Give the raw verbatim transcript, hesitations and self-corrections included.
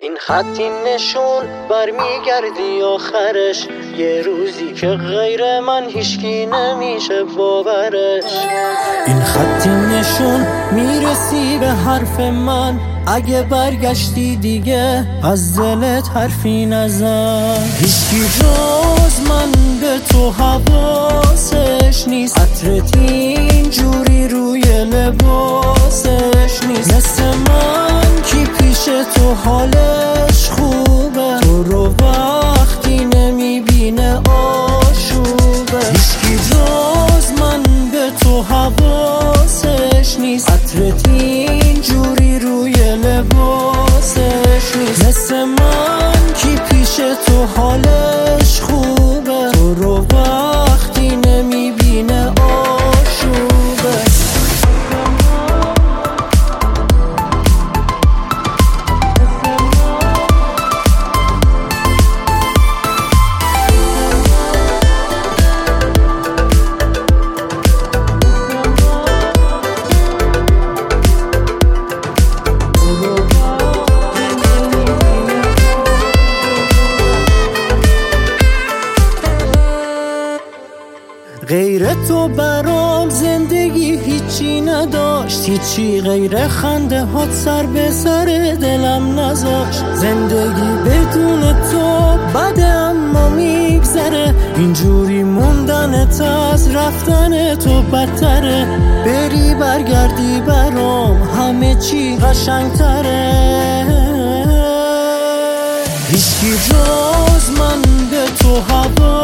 این خطی نشون برمیگردی آخرش، یه روزی که غیر من هیچکی نمیشه باورش. این خطی نشون میرسی به حرف من، اگه برگشتی دیگه از دلت حرفی نزن. هیچکی جز من به تو حواسش نیست، عطرت اینجوری روی لباسش نیست. مثل من کی پیش تو حالش خوبه، تو رو وقتی نمیبینه آشوبه. هیچکی جز من به تو حواسش نیست، عطرت اینجوری روی لباسش نیست. مثل من کی پیش تو حالش خوبه، تو رو وقتی نمیبینه آشوبه. غیر تو برام زندگی هیچی نداشت، هیچی غیر خنده هات سر به سر دلم نذاشت. زندگی بدون تو بده اما میگذره، اینجوری موندنت از رفتن تو بدتره. بری برگردی برام همه چی قشنگتره. هیچی جز من به تو هوا